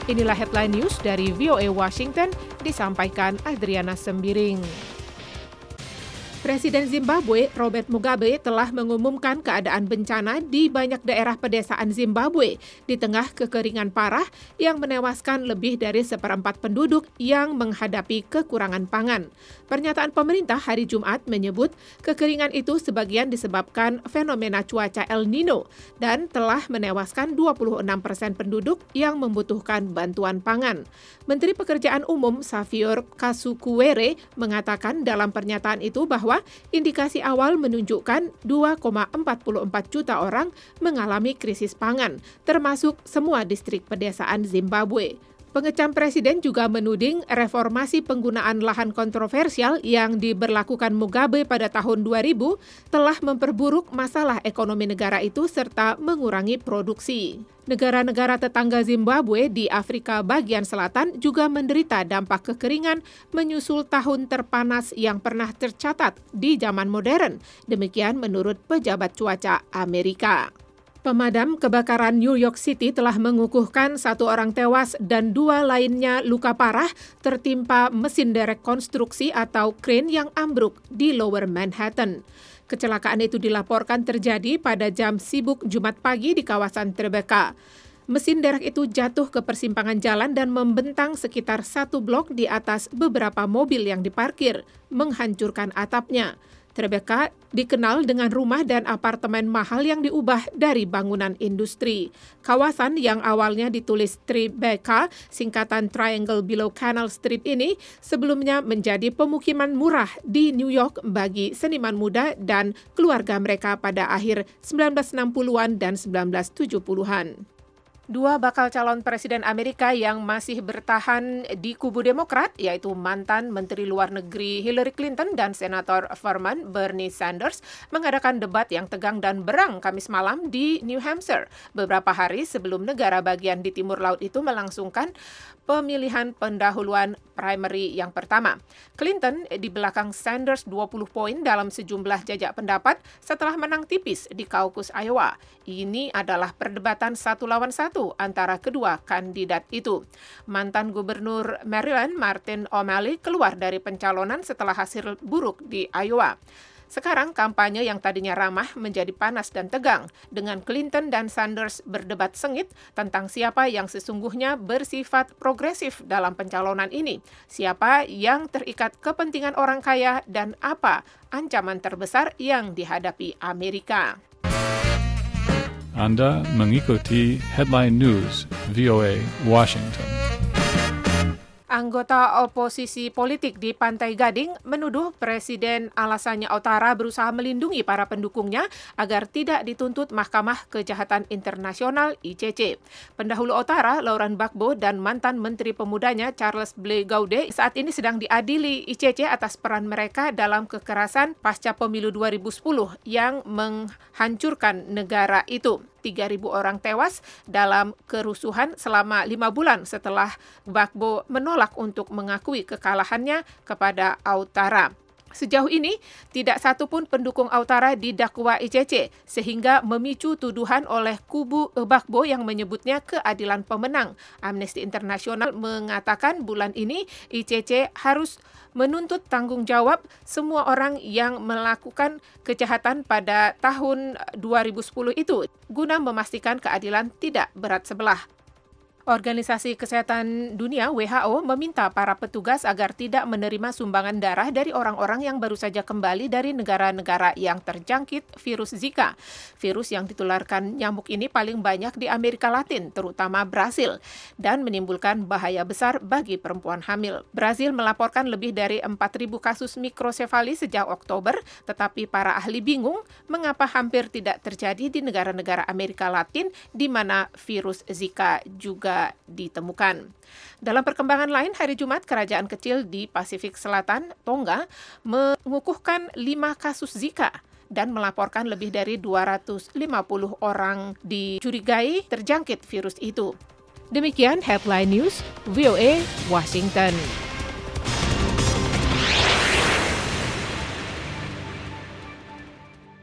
Inilah headline news dari VOA Washington, disampaikan Adriana Sembiring. Presiden Zimbabwe, Robert Mugabe, telah mengumumkan keadaan bencana di banyak daerah pedesaan Zimbabwe di tengah kekeringan parah yang menewaskan lebih dari 1/4 penduduk yang menghadapi kekurangan pangan. Pernyataan pemerintah hari Jumat menyebut kekeringan itu sebagian disebabkan fenomena cuaca El Nino dan telah menewaskan 26% penduduk yang membutuhkan bantuan pangan. Menteri Pekerjaan Umum Savior Kasukuwere mengatakan dalam pernyataan itu bahwa indikasi awal menunjukkan 2,44 juta orang mengalami krisis pangan, termasuk semua distrik pedesaan Zimbabwe. Pengecam Presiden juga menuding reformasi penggunaan lahan kontroversial yang diberlakukan Mugabe pada tahun 2000 telah memperburuk masalah ekonomi negara itu serta mengurangi produksi. Negara-negara tetangga Zimbabwe di Afrika bagian selatan juga menderita dampak kekeringan menyusul tahun terpanas yang pernah tercatat di zaman modern. Demikian menurut pejabat cuaca Amerika. Pemadam kebakaran New York City telah mengukuhkan 1 orang tewas dan 2 lainnya luka parah tertimpa mesin derek konstruksi atau crane yang ambruk di Lower Manhattan. Kecelakaan itu dilaporkan terjadi pada jam sibuk Jumat pagi di kawasan Tribeca. Mesin derek itu jatuh ke persimpangan jalan dan membentang sekitar 1 blok di atas beberapa mobil yang diparkir, menghancurkan atapnya. Tribeca dikenal dengan rumah dan apartemen mahal yang diubah dari bangunan industri. Kawasan yang awalnya ditulis Tribeca, singkatan Triangle Below Canal Street ini, sebelumnya menjadi pemukiman murah di New York bagi seniman muda dan keluarga mereka pada akhir 1960-an dan 1970-an. 2 bakal calon presiden Amerika yang masih bertahan di kubu Demokrat, yaitu mantan Menteri Luar Negeri Hillary Clinton dan Senator Vermont Bernie Sanders, mengadakan debat yang tegang dan berang Kamis malam di New Hampshire, beberapa hari sebelum negara bagian di timur laut itu melangsungkan pemilihan pendahuluan primary yang pertama. Clinton di belakang Sanders 20 poin dalam sejumlah jajak pendapat setelah menang tipis di kaukus Iowa. Ini adalah perdebatan 1 lawan 1 antara kedua kandidat itu. Mantan Gubernur Maryland Martin O'Malley keluar dari pencalonan setelah hasil buruk di Iowa. Sekarang kampanye yang tadinya ramah menjadi panas dan tegang, dengan Clinton dan Sanders berdebat sengit tentang siapa yang sesungguhnya bersifat progresif dalam pencalonan ini, siapa yang terikat kepentingan orang kaya, dan apa ancaman terbesar yang dihadapi Amerika. Anda mengikuti Headline News VOA Washington. Anggota oposisi politik di Pantai Gading menuduh Presiden Alassane Ouattara berusaha melindungi para pendukungnya agar tidak dituntut Mahkamah Kejahatan Internasional ICC. Pendahulu Ouattara, Laurent Gbagbo, dan mantan Menteri Pemudanya Charles Ble Goude saat ini sedang diadili ICC atas peran mereka dalam kekerasan pasca pemilu 2010 yang menghancurkan negara itu. 3.000 orang tewas dalam kerusuhan selama 5 bulan setelah Gbagbo menolak untuk mengakui kekalahannya kepada Ouattara. Sejauh ini, tidak satu pun pendukung Ouattara didakwa ICC, sehingga memicu tuduhan oleh kubu Gbagbo yang menyebutnya keadilan pemenang. Amnesty International mengatakan bulan ini ICC harus menuntut tanggung jawab semua orang yang melakukan kejahatan pada tahun 2010 itu, guna memastikan keadilan tidak berat sebelah. Organisasi Kesehatan Dunia WHO meminta para petugas agar tidak menerima sumbangan darah dari orang-orang yang baru saja kembali dari negara-negara yang terjangkit virus Zika. Virus yang ditularkan nyamuk ini paling banyak di Amerika Latin, terutama Brasil, dan menimbulkan bahaya besar bagi perempuan hamil. Brasil melaporkan lebih dari 4.000 kasus mikrosefali sejak Oktober, tetapi para ahli bingung mengapa hampir tidak terjadi di negara-negara Amerika Latin di mana virus Zika juga ditemukan. Dalam perkembangan lain, hari Jumat, kerajaan kecil di Pasifik Selatan, Tonga, mengukuhkan 5 kasus Zika dan melaporkan lebih dari 250 orang dicurigai terjangkit virus itu. Demikian Headline News VOA Washington.